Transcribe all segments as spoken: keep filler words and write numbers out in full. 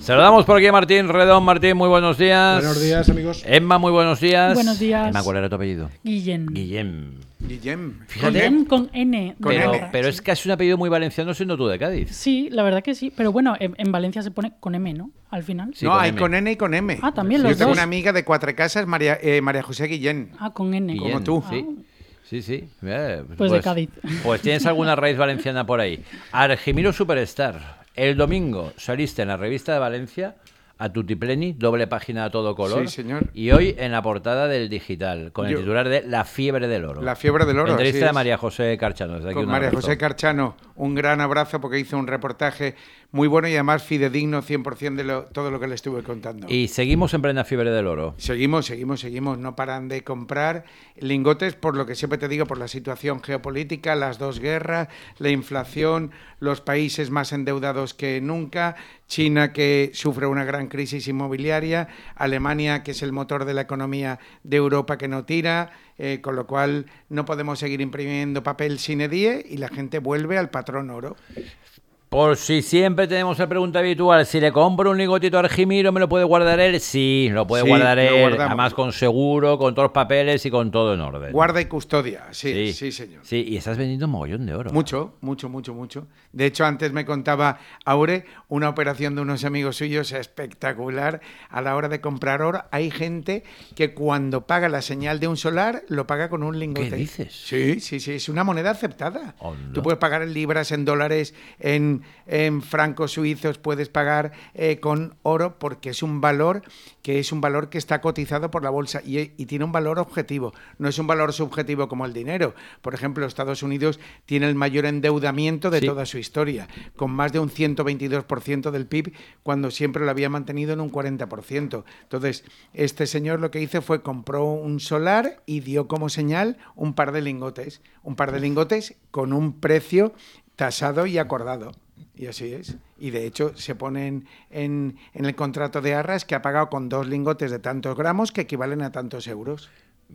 Saludamos por aquí a Martín Redón. Martín, muy buenos días. Buenos días, amigos. Emma, muy buenos días. Buenos días. Emma, ¿cuál era tu apellido? Guillem. Guillem. Guillem. Guillem con N. Con Pero, N. pero es casi un apellido muy valenciano siendo tú de Cádiz. Sí, la verdad que sí. Pero bueno, en, en Valencia se pone con M, ¿no? Al final. Sí, no, con hay M. con N y con M. Ah, también Yo los tengo dos. una amiga de Cuatro Casas, María, eh, María José Guillén. Ah, con N. Guillem, como tú. Sí, sí, sí. Eh, Pues de Cádiz. Pues tienes alguna raíz valenciana por ahí. Argimiro Superstar. El domingo saliste en la revista de Valencia a Tutipleni, doble página a todo color. Sí, señor. Y hoy en la portada del Digital, con el Yo- titular de La fiebre del oro. La fiebre del oro. Entrevista así de es. María José Carchano. Desde aquí Con un María abrazo. José Carchano, un gran abrazo porque hizo un reportaje muy bueno y además fidedigno cien por ciento de lo, todo lo que le estuve contando. Y seguimos en plena fiebre del oro. Seguimos, seguimos, seguimos. No paran de comprar lingotes, por lo que siempre te digo, por la situación geopolítica, las dos guerras, la inflación, los países más endeudados que nunca, China que sufre una gran crisis inmobiliaria, Alemania que es el motor de la economía de Europa que no tira, eh, con lo cual no podemos seguir imprimiendo papel sine die y la gente vuelve al patrón oro. Por si siempre tenemos la pregunta habitual, si le compro un lingotito a Argimiro, ¿me lo puede guardar él? Sí, lo puede Sí, guardar lo él, guardamos. además con seguro, con todos los papeles y con todo en orden. Guarda y custodia, sí, sí, señor. Sí, y estás vendiendo un mogollón de oro. Mucho, mucho, mucho, mucho. De hecho, antes me contaba Aure una operación de unos amigos suyos espectacular. A la hora de comprar oro, hay gente que cuando paga la señal de un solar, lo paga con un lingote. ¿Qué dices? Sí, sí, sí, es una moneda aceptada. Onda. Tú puedes pagar en libras, en dólares, en, en francos suizos, puedes pagar eh, con oro porque es un valor que es un valor que está cotizado por la bolsa y, y tiene un valor objetivo. No es un valor subjetivo como el dinero. Por ejemplo, Estados Unidos tiene el mayor endeudamiento de Sí. toda su historia, con más de un ciento veintidós por ciento del P I B, cuando siempre lo había mantenido en un cuarenta por ciento. Entonces, este señor lo que hizo fue compró un solar y dio como señal un par de lingotes. Un par de lingotes con un precio tasado y acordado. Y así es. Y de hecho se pone en, en, en el contrato de arras que ha pagado con dos lingotes de tantos gramos que equivalen a tantos euros.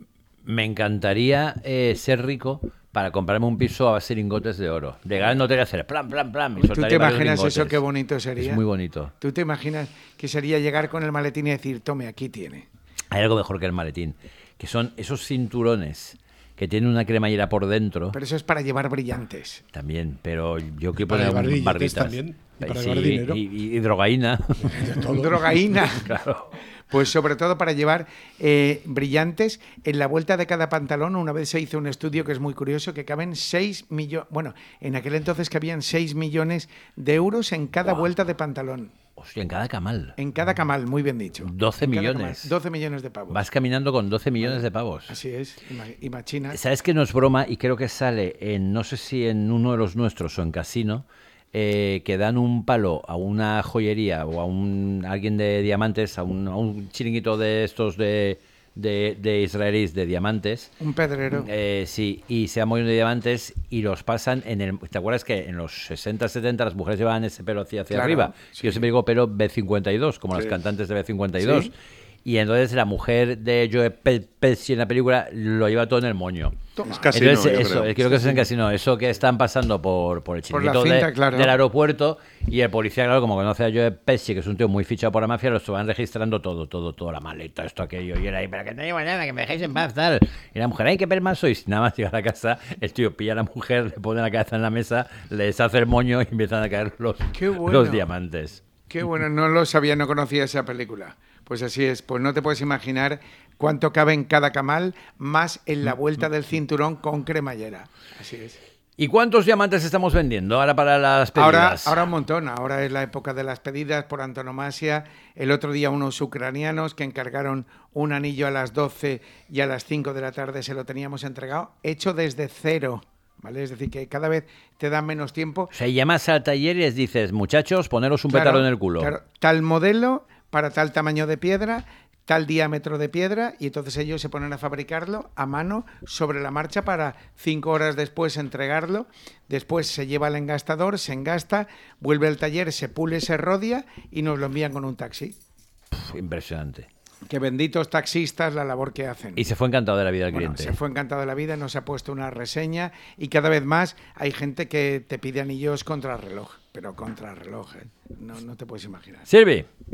Me encantaría eh, ser rico para comprarme un piso a base de lingotes de oro. Llegar no tener que hacer plan, plan, plan. y ¿Tú soltaría te varios imaginas lingotes. eso qué bonito sería? Es muy bonito. ¿Tú te imaginas que sería llegar con el maletín y decir, tome, aquí tiene? Hay algo mejor que el maletín, que son esos cinturones que tienen una cremallera por dentro. Pero eso es para llevar brillantes. También, pero yo quiero Para poner llevar un- billetes barritas. también, y para Sí, llevar dinero. y, y- y drogaína. De todo. Drogaína. Claro. Pues sobre todo para llevar eh, brillantes en la vuelta de cada pantalón. Una vez se hizo un estudio que es muy curioso, que caben seis millones, bueno, en aquel entonces cabían seis millones de euros en cada Guau. vuelta de pantalón. Hostia, en cada camal. En cada camal, muy bien dicho. doce En cada millones. camal, doce millones de pavos. Vas caminando con doce millones de pavos. Así es, ima- imagina. ¿Sabes que no es broma? Y creo que sale en, no sé si en uno de los nuestros o en Casino, eh, que dan un palo a una joyería o a un a alguien de diamantes, a un, a un chiringuito de estos de, de, de israelíes de diamantes. Un pedrero. Eh, sí, y se llaman de diamantes y los pasan en el... ¿Te acuerdas que en los sesenta, setenta las mujeres llevaban ese pelo hacia, hacia Claro, arriba? sí. Yo siempre digo pelo B cincuenta y dos, como Sí. las cantantes de B cincuenta y dos. Sí. Y entonces la mujer de Joe Pe- Pesci en la película lo lleva todo en el moño. Toma. Es Casino, Entonces, yo eso, creo. creo que es en Casino, eso que están pasando por, por el Por la chiringuito de- cinta, claro. del aeropuerto y el policía, claro, como conoce a Joe Pesci, que es un tío muy fichado por la mafia, lo van registrando todo, todo, toda la maleta, esto, aquello, y era ahí, pero que no llevo nada, que me dejéis en paz, tal. Y la mujer, ay, qué permas sois. Nada más llegar a casa, el tío pilla a la mujer, le pone la cabeza en la mesa, le deshace el moño y empiezan a caer los, Qué bueno. los diamantes. Qué bueno, no lo sabía, no conocía esa película. Pues así es, pues no te puedes imaginar cuánto cabe en cada camal, más en la vuelta del cinturón con cremallera. Así es. ¿Y cuántos diamantes estamos vendiendo ahora para las Ahora, pedidas? ahora un montón, ahora es la época de las pedidas por antonomasia. El otro día unos ucranianos que encargaron un anillo a las doce y a las cinco de la tarde se lo teníamos entregado, hecho desde cero. ¿Vale? Es decir, que cada vez te dan menos tiempo. O sea, llamas al taller y les dices, muchachos, poneros un Claro, petardo en el culo. claro, tal modelo para tal tamaño de piedra, tal diámetro de piedra, y entonces ellos se ponen a fabricarlo a mano sobre la marcha para cinco horas después entregarlo. Después se lleva al engastador, se engasta, vuelve al taller, se pule, se rodia y nos lo envían con un taxi. Pff, impresionante. Que benditos taxistas la labor que hacen. Y se fue encantado de la vida del Bueno, cliente. se fue encantado de la vida, nos ha puesto una reseña y cada vez más hay gente que te pide anillos contra reloj, pero contra reloj, ¿eh? no, no te puedes imaginar. Silvi.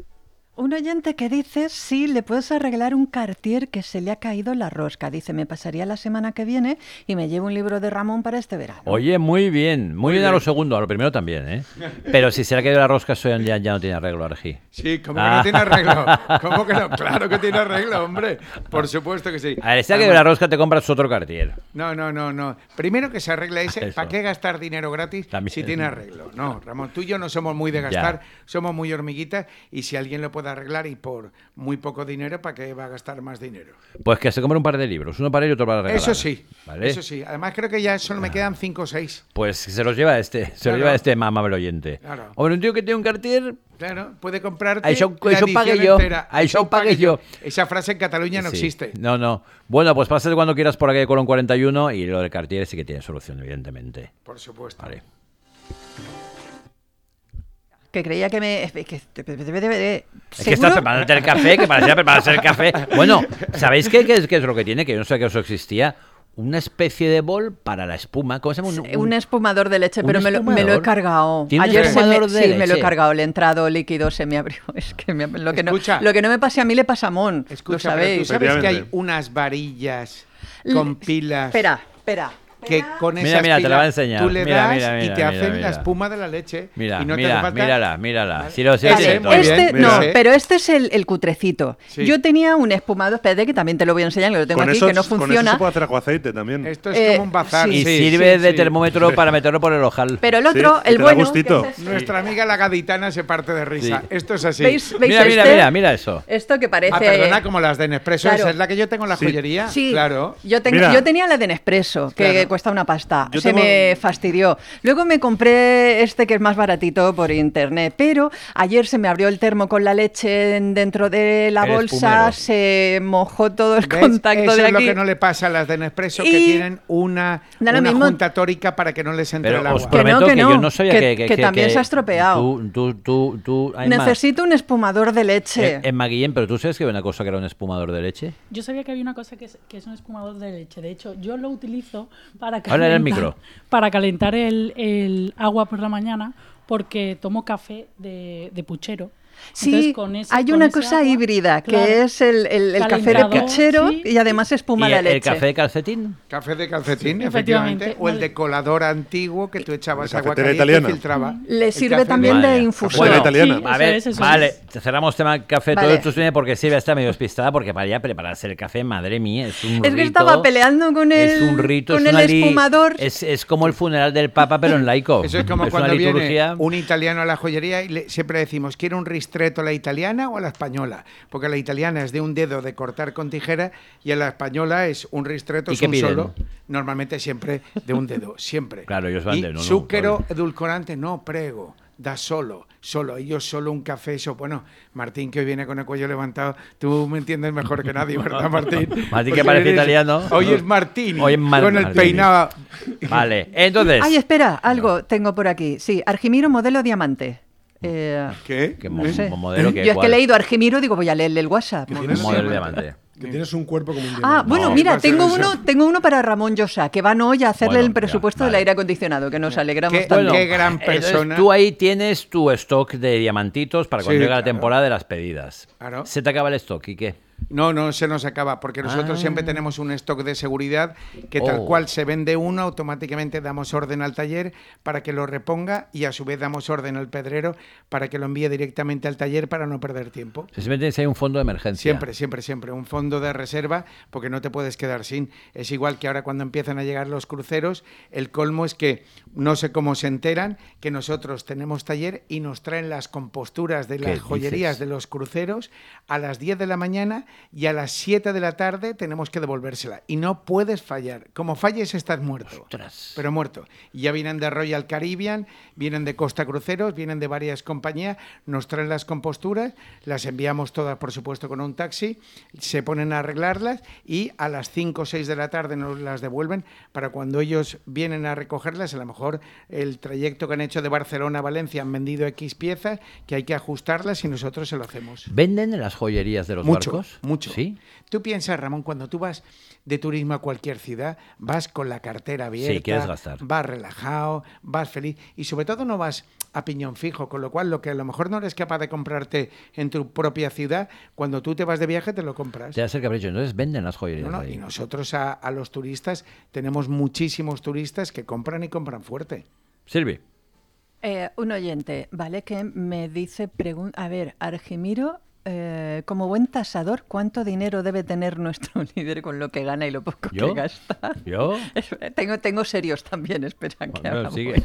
Un oyente que dice si le puedes arreglar un Cartier que se le ha caído en la rosca. Dice, me pasaría la semana que viene y me llevo un libro de Ramón para este verano. Oye, muy bien. Muy, muy bien, bien a lo segundo, a lo primero también, ¿eh? Pero si se le ha caído la rosca, eso ya, ya no tiene arreglo, Argi. Sí, ¿cómo que no tiene arreglo? ¿Cómo que no? Claro que tiene arreglo, hombre. Por supuesto que sí. A ver, si se ha caído la rosca, te compras otro Cartier. No, no, no, no. Primero que se arregle ese. ¿Para qué gastar dinero gratis también. Si tiene arreglo? No, Ramón, tú y yo no somos muy de gastar, ya. Somos muy hormiguitas y si alguien lo puede arreglar y por muy poco dinero, ¿para qué va a gastar más dinero? Pues que se compre un par de libros, uno para él y otro para regalar. Eso sí, ¿vale? Eso sí. Además creo que ya solo me quedan cinco o seis. Pues se los lleva este, se claro. los lleva este amable oyente. Claro. Hombre, un tío que tiene un Cartier... Claro, puede comprarte eso, la eso edición pague yo, entera. Eso pague yo. Esa frase en Cataluña no sí. existe. No, no. Bueno, pues pásate cuando quieras por aquí de Colón cuarenta y uno y lo del Cartier sí que tiene solución, evidentemente. Por supuesto. Vale. Que creía que me... Es que, es que estás preparándote el café, que parecía prepararse el café. Bueno, ¿sabéis qué, qué, es, qué es lo que tiene? Que yo no sé que eso existía. Una especie de bol para la espuma. ¿Cómo se llama? Un, un, un espumador de leche, pero me lo, me lo he cargado. Ayer se me, de sí, leche? me lo he cargado. Le he entrado líquido, se me abrió. Es que me, lo, que no, lo que no me pase a mí le pasa a Mon. Escucha, lo sabéis. ¿tú sabes que hay unas varillas con pilas? Espera, espera. Que con esas mira, mira, pilas te la voy a enseñar. tú le mira, das mira, mira, y te mira, hacen mira. la espuma de la leche. Mira, y no mira, te hace falta... mírala, mírala. ¿Vale? Si lo, si vale, lo este, bien, no, ¿sí? pero este es el, el cutrecito. Sí. Yo tenía un espumador, espérate que también te lo voy a enseñar, que lo tengo con aquí, eso, que no funciona. Con eso se puede hacer aguaceite también. Esto es eh, como un bazar. Sí, y sí, sirve sí, de sí. termómetro para meterlo por el ojal. Pero el otro, sí, el bueno... Que es Nuestra amiga la gaditana se parte de risa. Sí. Esto es así. ¿Veis, veis mira, este? mira, mira, mira eso. Esto que parece... Ah, perdona, como las de Nespresso. Claro. Esa es la que yo tengo en la sí. joyería. Sí, claro. Yo, ten, yo tenía la de Nespresso, que claro. cuesta una pasta. Yo Se tengo... me fastidió. Luego me compré este que es más baratito por internet, pero ayer se me abrió el termo con la leche dentro de la el bolsa, espumero. se mojó todo el ¿Ves? contacto Eso de es aquí. lo que no le pasa a las de Nespresso, y... que tienen una, da lo una mismo... junta tórica para que no les entre Pero el os agua. prometo que no, que que no, yo no sabía que, que, que, que que también que se ha estropeado. Tú, tú, tú, tú, Necesito un espumador de leche. En, en Maguillén, pero tú sabes que había una cosa que era un espumador de leche. Yo sabía que había una cosa que es, que es un espumador de leche. De hecho, yo lo utilizo para Habla en el calentar, micro. para calentar el, el agua por la mañana porque tomo café de, de puchero. Sí, Entonces, con ese, hay con una ese cosa agua, híbrida, claro, que es el, el, el café de calentador, puchero sí. y además espuma ¿Y la el, leche. el café de calcetín? Café de calcetín, Sí, efectivamente. efectivamente. O el de colador antiguo que tú echabas La agua cafetera caliente y italiana. filtraba. Le El sirve café también Madre de mía. infusor. Bueno, italiana. Sí, A eso ver, es, eso vale, es. cerramos tema café Vale. todo esto viene porque Silvia está medio despistada porque para ya prepararse el café, madre mía, es un Es rito. que estaba peleando con el, es un rito, con es el una li- espumador. Es, es como el funeral del Papa, pero en laico. Eso es como una cuando liturgia. viene un italiano a la joyería y le- siempre decimos, ¿quiere un ristretto a la italiana o a la española? Porque la italiana es de un dedo de cortar con tijera y a la española es un ristretto, ¿Y es qué un piden? solo, normalmente siempre de un dedo, siempre. Claro, ellos van y de- no, no, zúquero, claro. edulcorante, no, prego, da solo, solo, ellos solo un café, eso, bueno, Martín que hoy viene con el cuello levantado, tú me entiendes mejor que nadie, ¿verdad, Martín? Martín, que Porque parece eres- italiano. Hoy es Martín, Hoy es Mar- con el Martini. peinado. Vale, entonces. Ay, espera, algo tengo por aquí. Sí, Argimiro modelo diamante. Eh, ¿Qué? ¿Qué mo- no sé. modelo que Yo es que cuál? he leído Argimiro, digo, voy a leerle el WhatsApp. ¿Qué Modelo tienes? Modelo diamante. diamante. Que tienes un cuerpo como un diamante. Ah, bueno, No, mira, pasa tengo eso. uno, tengo uno para Ramón Llosa, que van hoy a hacerle Bueno, el presupuesto ya, del vale. aire acondicionado, que nos alegramos Qué- tanto. qué gran entonces persona. tú ahí tienes tu stock de diamantitos para cuando Sí, llega la claro. temporada de las pedidas. Claro. Se te acaba el stock, ¿y qué? No, no se nos acaba, porque nosotros Ah. siempre tenemos un stock de seguridad que tal Oh. cual se vende uno, automáticamente damos orden al taller para que lo reponga y a su vez damos orden al pedrero para que lo envíe directamente al taller para no perder tiempo. Si siempre tienes ahí un fondo de emergencia. Siempre, siempre, siempre. Un fondo de reserva porque no te puedes quedar sin. Es igual que ahora cuando empiezan a llegar los cruceros, el colmo es que no sé cómo se enteran que nosotros tenemos taller y nos traen las composturas de ¿Qué las joyerías dices? de los cruceros a las diez de la mañana y a las siete de la tarde tenemos que devolvérsela. Y no puedes fallar. Como falles estás muerto. Ostras. Pero muerto. Y ya vienen de Royal Caribbean, vienen de Costa Cruceros, vienen de varias compañías, nos traen las composturas, las enviamos todas, por supuesto, con un taxi, se ponen a arreglarlas y a las cinco o seis de la tarde nos las devuelven para cuando ellos vienen a recogerlas, a lo mejor el trayecto que han hecho de Barcelona a Valencia han vendido X piezas, que hay que ajustarlas y nosotros se lo hacemos. ¿Venden en las joyerías de los Mucho, barcos? Mucho. ¿Sí? Tú piensas, Ramón, cuando tú vas de turismo a cualquier ciudad, vas con la cartera abierta, Sí, quieres gastar. vas relajado, vas feliz y sobre todo no vas a piñón fijo, con lo cual lo que a lo mejor no eres capaz de comprarte en tu propia ciudad, cuando tú te vas de viaje te lo compras. Te hace el capricho. Entonces venden las joyerías. No, no, ahí. y nosotros a, a los turistas tenemos muchísimos turistas que compran y compran fuerte. Silvi. Eh, un oyente, ¿vale? Que me dice, pregun- a ver, Argimiro, eh, como buen tasador, ¿cuánto dinero debe tener nuestro líder con lo que gana y lo poco ¿Yo? que gasta? ¿Yo? Espera, tengo, tengo serios también, espera que Bueno, hablamos. sigue.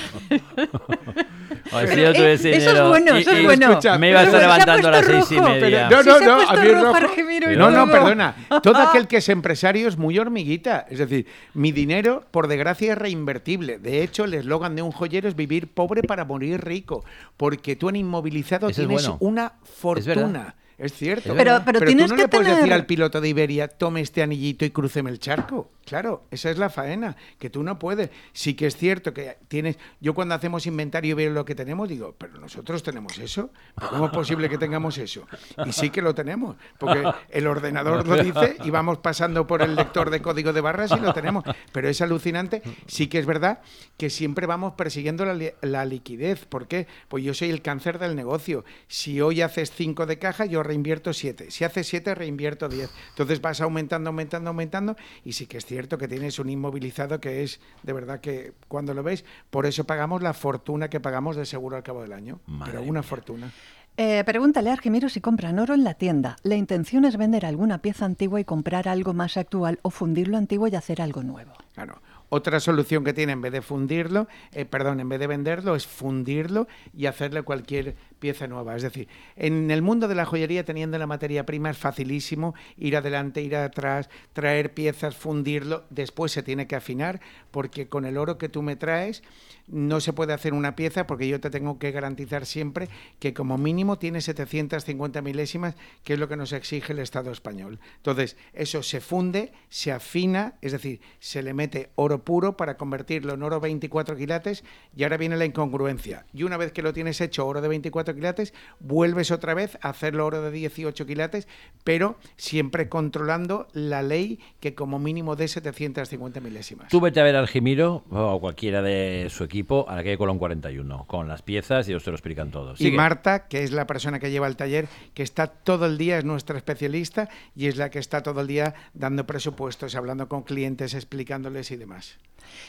O sea, si yo tuviese Eh, eso es dinero bueno, y- eso es y bueno. escucha, me iba a Eso estar es bueno. Se ha levantando a las puesto seis y rojo, media. No, Sí no, se ha no, puesto a mí rojo, rojo. Argimiro, y No, no, todo. perdona. Todo aquel que es empresario es muy hormiguita. Es decir, mi dinero, por desgracia, es reinvertible. De hecho, el eslogan de un joyero es vivir pobre para morir rico. Porque tú en inmovilizado Eso es tienes bueno. una fortuna. verdad. Es cierto. Es Pero- verdad. pero tú tienes no que le puedes tener- decir al piloto de Iberia, tome este anillito y crúceme el charco. Claro, esa es la faena, que tú no puedes. Sí que es cierto que tienes... Yo cuando hacemos inventario y veo lo que tenemos, digo, pero nosotros tenemos eso. ¿Cómo es posible que tengamos eso? Y sí que lo tenemos, porque el ordenador lo dice y vamos pasando por el lector de código de barras y lo tenemos. Pero es alucinante. Sí que es verdad que siempre vamos persiguiendo la, li- la liquidez. ¿Por qué? Pues yo soy el cáncer del negocio. Si hoy haces cinco de caja, yo reinvierto siete. Si haces siete, reinvierto diez. Entonces vas aumentando, aumentando, aumentando. Y sí que es cierto que tienes un inmovilizado que es, de verdad que cuando lo ves, por eso pagamos la fortuna que pagamos de seguro al cabo del año. Madre Pero una mía. fortuna. Eh, pregúntale a Argimiro si compran oro en la tienda. La intención es vender alguna pieza antigua y comprar algo más actual o fundir lo antiguo y hacer algo nuevo. Claro. Otra solución que tiene en vez de fundirlo, eh, perdón, en vez de venderlo, es fundirlo y hacerle cualquier pieza nueva. Es decir, en el mundo de la joyería, teniendo la materia prima, es facilísimo ir adelante, ir atrás, traer piezas, fundirlo. Después se tiene que afinar, porque con el oro que tú me traes no se puede hacer una pieza, porque yo te tengo que garantizar siempre que como mínimo tiene setecientas cincuenta milésimas, que es lo que nos exige el Estado español. Entonces, eso se funde, se afina, es decir, se le mete oro puro para convertirlo en oro veinticuatro quilates, y ahora viene la incongruencia. Y una vez que lo tienes hecho oro de veinticuatro quilates, vuelves otra vez a hacerlo oro de dieciocho quilates, pero siempre controlando la ley que como mínimo de setecientas cincuenta milésimas. Tú vete a ver al Argimiro o cualquiera de su equipo a la calle Colón cuarenta y uno con las piezas y ellos te lo explican todo. Y Sigue. Marta, que es la persona que lleva el taller, que está todo el día, es nuestra especialista y es la que está todo el día dando presupuestos, hablando con clientes, explicándoles y demás.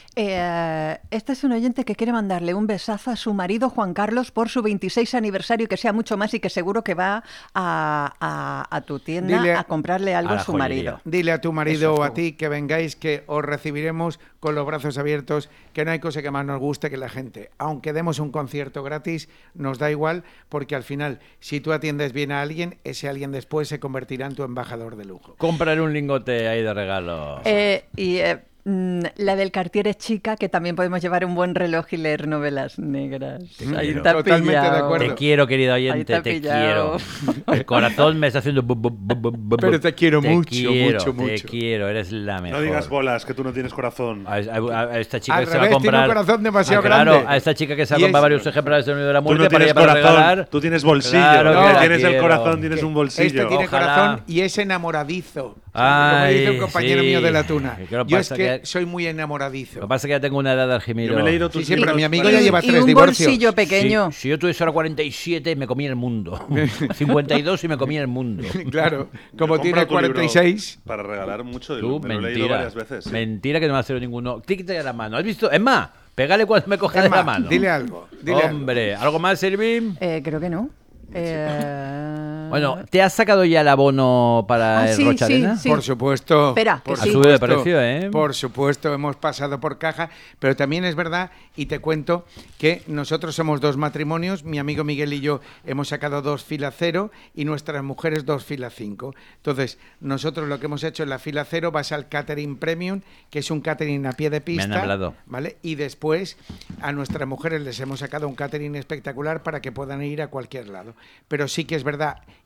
Eh, este es un oyente que quiere mandarle un besazo a su marido Juan Carlos por su veintiséis aniversario, que sea mucho más y que seguro que va a, a- a tu tienda Dile a comprarle algo a a, la su joyería. marido. Dile a tu marido Eso es o a todo. ti que vengáis, que os recibiremos con los brazos abiertos, que no hay cosa que más nos guste que la gente. Aunque demos un concierto gratis, nos da igual, porque al final, si tú atiendes bien a alguien, ese alguien después se convertirá en tu embajador de lujo. Cómprale un lingote ahí de regalo. Eh, y eh, mm, la del Cartier es chica, que también podemos llevar un buen reloj y leer novelas negras. quiero. Ahí te ha Totalmente de pillado. acuerdo. Te quiero, querido Ahí oyente, te ha te pillado. quiero. El corazón me está haciendo... bu- bu- bu- bu- bu- Pero te quiero mucho, quiero, mucho, Te mucho. quiero, eres la mejor. No digas bolas, que tú no tienes corazón. A, a- a esta chica Al que se va a revés, tiene comprar... un corazón demasiado Ah, claro, grande. a esta chica que se va a Y comprar es- varios ejemplares del Unido de la Tú Muerte no para tienes ella para corazón, regalar. tú tienes bolsillo. Claro que que la tienes el quiero. corazón, tienes Que un bolsillo. Este tiene Ojalá. corazón y es enamoradizo. Ay, como dice un compañero sí. mío de la tuna. ¿Y qué lo Yo es pasa que, que- soy muy Lo enamoradizo. que pasa es que ya tengo una edad de Argimiro. Yo me he leído tus Sí, sí, pero libros mi amigo para- ya lleva y tres un divorcios. bolsillo pequeño. Si, si yo tuviese ahora cuarenta y siete, me comía el mundo. cincuenta y dos y me comía el mundo. Claro, Yo como compro tiene tu cuarenta y seis. libro Para regalar mucho, y Tú, me lo he leído mentira. varias veces. sí. Mentira que no me ha sido ninguno. Quítate la mano. ¿Has visto? Es más, pégale cuando me coja de Emma, la mano. dile algo. Dile algo. Hombre, ¿algo más, Silvi? Eh, creo que no. Eh, Bueno, ¿te has sacado ya el abono para Ah, el sí, Rocha sí, Arena? sí. Por supuesto. Espera, por que sí. Ha subido de supuesto, precio, ¿eh? Por supuesto, hemos pasado por caja, pero también es verdad, y te cuento, que nosotros somos dos matrimonios, mi amigo Miguel y yo hemos sacado dos fila cero y nuestras mujeres dos fila cinco. Entonces, nosotros lo que hemos hecho en la fila cero vas al catering premium, que es un catering a pie de pista. Me han hablado. ¿Vale? Y después a nuestras mujeres les hemos sacado un catering espectacular para que puedan ir a cualquier lado. Pero sí que es verdad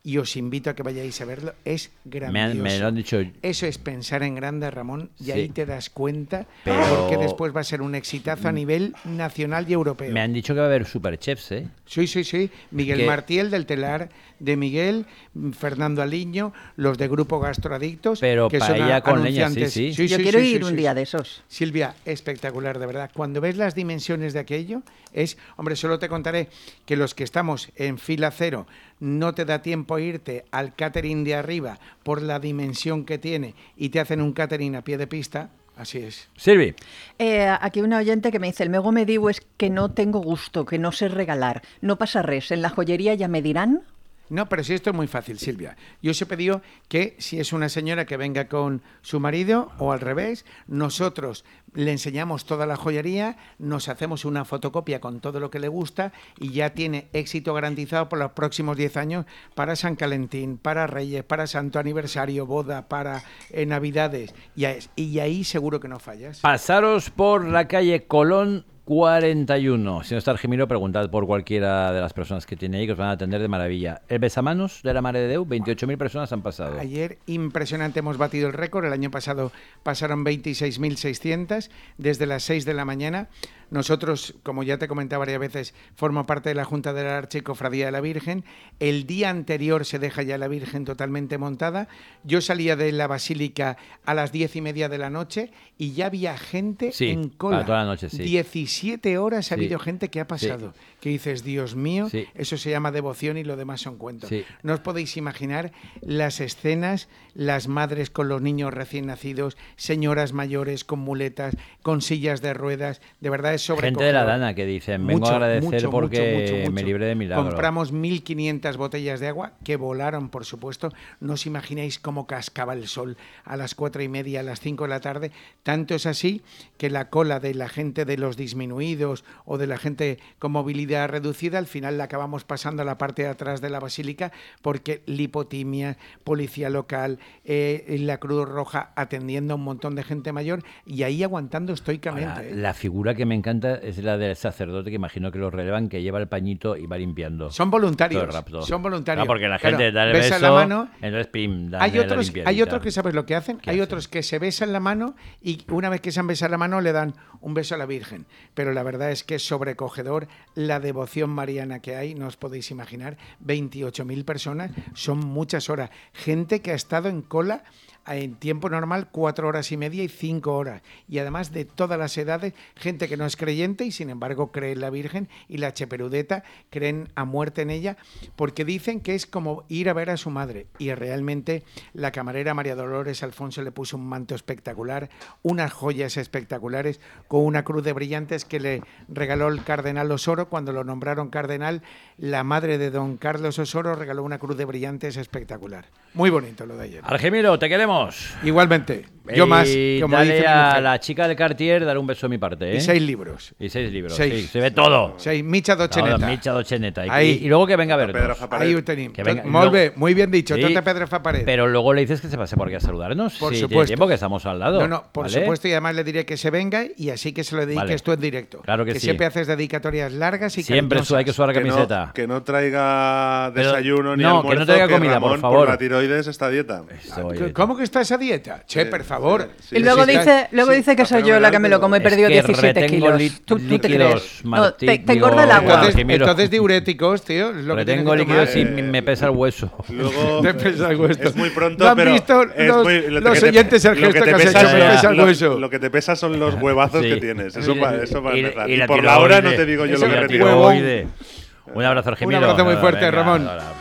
y os invito a que vayáis a verlo. Es Me, grandioso. han- me lo han dicho. Eso es pensar en grande, Ramón, y Sí. ahí te das cuenta Pero- porque después va a ser un exitazo a nivel nacional y europeo. Me han dicho que va a haber superchefs, ¿eh? Sí, sí, sí. Miguel Que- Martiel del telar de Miguel, mm, Fernando Aliño, los de Grupo Gastroadictos. Pero que son paella a- con leña, anunciantes. sí, sí. Yo sí, quiero sí, ir sí, un sí, día sí. de esos. Silvia, espectacular, de verdad. Cuando ves las dimensiones de aquello, es, hombre, solo te contaré que los que estamos en fila cero no te da tiempo a irte al catering de arriba por la dimensión que tiene y te hacen un catering a pie de pista. Así es. Silvi, Eh, aquí una oyente que me dice, el mego me digo es que no tengo gusto, que no sé regalar. No pasa res, en la joyería ya me dirán. No, pero sí, esto es muy fácil, Silvia. Yo os he pedido que si es una señora que venga con su marido o al revés, nosotros le enseñamos toda la joyería, nos hacemos una fotocopia con todo lo que le gusta y ya tiene éxito garantizado por los próximos diez años para San Calentín, para Reyes, para Santo Aniversario, boda, para eh, Navidades. Y, a- y ahí seguro que no fallas. pasaros por la calle Colón cuarenta y uno. Si no está Argemiro, preguntad por cualquiera de las personas que tiene ahí, que os van a atender de maravilla. El besamanos de la Mare de Déu, veintiocho mil personas han pasado. Ayer, impresionante, hemos batido el récord. El año pasado pasaron veintiséis mil seiscientos desde las seis de la mañana. Nosotros, como ya te he comentado varias veces, formo parte de la Junta de la Archicofradía de la Virgen. El día anterior se deja ya la Virgen totalmente montada. Yo salía de la Basílica a las diez y media de la noche y ya había gente Sí, en cola. para toda la noche, sí. diecisiete horas ha Sí. habido gente que ha pasado. Sí. Que dices, Dios mío, Sí. eso se llama devoción y lo demás son cuentos. Sí. No os podéis imaginar las escenas, las madres con los niños recién nacidos, señoras mayores con muletas, con sillas de ruedas, de verdad es sobrecogedor. Gente de la Dana que dicen, vengo Mucho, a agradecer mucho, porque mucho, mucho, me mucho. libré de milagro. Compramos mil quinientas botellas de agua que volaron, por supuesto. No os imagináis cómo cascaba el sol a las cuatro y media, a las cinco de la tarde. Tanto es así que la cola de la gente de los disminuidos o de la gente con movilidad reducida, al final la acabamos pasando a la parte de atrás de la basílica porque lipotimia, policía local, eh, la Cruz Roja atendiendo a un montón de gente mayor y ahí aguantando estoicamente. Ahora, ¿eh? la figura que me encanta es la del sacerdote, que imagino que lo relevan, que lleva el pañito y va limpiando. Son voluntarios, todo el rapto. son voluntarios. No, porque la Claro, gente da el besa beso, la mano. entonces pim, dan Hay la otros, hay limpiadita. otros que sabes lo que hacen, ¿Qué hay hacen? otros que se besan la mano y una vez que se han besado la mano le dan un beso a la Virgen. Pero la verdad es que es sobrecogedor la devoción mariana que hay, no os podéis imaginar, veintiocho mil personas, son muchas horas. Gente que ha estado en cola en tiempo normal cuatro horas y media y cinco horas. Y además de todas las edades, gente que no es creyente y sin embargo cree en la Virgen y la Cheperudeta, creen a muerte en ella, porque dicen que es como ir a ver a su madre. Y realmente la camarera María Dolores Alfonso le puso un manto espectacular, unas joyas espectaculares, con una cruz de brillantes que le regaló el cardenal Osoro. Cuando lo nombraron cardenal, la madre de don Carlos Osoro regaló una cruz de brillantes espectacular. Muy bonito lo de ayer. Argemiro, te queremos. Igualmente, yo más, Y como dale dice mi a mujer. la chica de Cartier, dar un beso de mi parte, ¿eh? Y seis libros. Y seis libros, Seis. sí, se ve todo. Seis, Micha Docheneta. Todo, Micha Docheneta. Y, Ahí. y luego que venga a Pedro vernos. Faparet. Ahí ho tenim. Que Tot- venga- Molt luego- bé, muy bien dicho. Sí, Tota Pedro fa pared. Pero luego le dices que se pase por aquí a saludarnos. Por si supuesto. tiene tiempo, que estamos al lado. No, no, por ¿vale? supuesto, y además le diré que se venga y así que se lo dediques Vale. tú en directo. Claro que sí. siempre haces dedicatorias largas y Siempre su- hay que cariñosas. sudar la Que no, camiseta. que no traiga Pero- desayuno ni no, que no almuerzo, traiga comida, por Ramón, favor. la tiroides esta dieta. Esto, oye, ¿Cómo que está esa dieta? Che, Sí, por favor. sí, Y luego Sí, está- dice, luego sí, dice que está soy yo la que me lo fenomenal, como, he pero- perdido Es que diecisiete retengo kilos. li- ¿Tú, tú te líquidos, crees? No, Martín, te, te digo, engorda el agua. Argemiro. Entonces, entonces diuréticos, tío. Es lo que tienes Retengo que tomar. líquidos y Eh, me me pesa el hueso. Luego, Te pesa el hueso. es muy pronto, ¿No han pero visto es los- muy- lo los que te- oyentes el lo gesto te que has pesa hecho? son Me los- pesa el lo- hueso. Lo que te pesa son los huevazos Sí. que tienes. Eso, Y- para, eso para y- empezar. y Y, la por la hora no tiroides. te digo yo Eso lo que es retiro. huevo. Un abrazo, Argemiro. Un abrazo muy fuerte, Venga, Ramón. ahora,